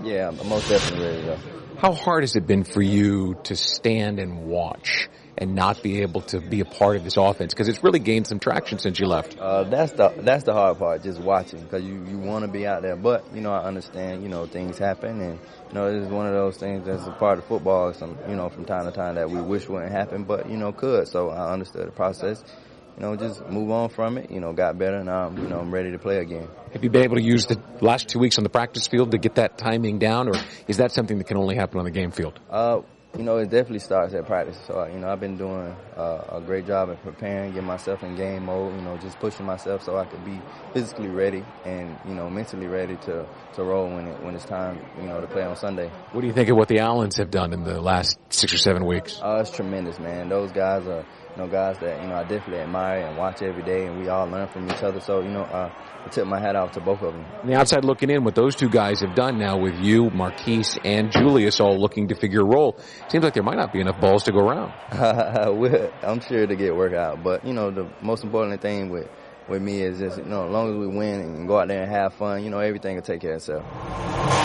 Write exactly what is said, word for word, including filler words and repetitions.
Yeah, I'm most definitely ready to go. How hard has it been for you to stand and watch and not be able to be a part of this offense? Because it's really gained some traction since you left. Uh, that's the that's the hard part, just watching, because you, you want to be out there. But, you know, I understand, you know, things happen. And, you know, it's one of those things that's a part of football, some, you know, from time to time that we wish wouldn't happen, but, you know, could. So I understood the process. You know, just move on from it, you know, got better, and now, you know, I'm ready to play again. Have you been able to use the last two weeks on the practice field to get that timing down, or is that something that can only happen on the game field? Uh, you know, it definitely starts at practice. So, uh, you know, I've been doing uh, a great job at preparing, getting myself in game mode, you know, just pushing myself so I could be physically ready and, you know, mentally ready to, to roll when it, when it's time, you know, to play on Sunday. What do you think of what the Allens have done in the last six or seven weeks? Uh, it's tremendous, man. Those guys are, you know, guys that, you know, I definitely admire and watch every day, and we all learn from each other. So, you know, uh, I tip my hat off to both of them. On the outside looking in, what those two guys have done now with you, Marquise, and Julius all looking to figure a role, seems like there might not be enough balls to go around. I'm sure to get worked out. But, you know, the most important thing with, with me is just, you know, as long as we win and go out there and have fun, you know, everything will take care of itself.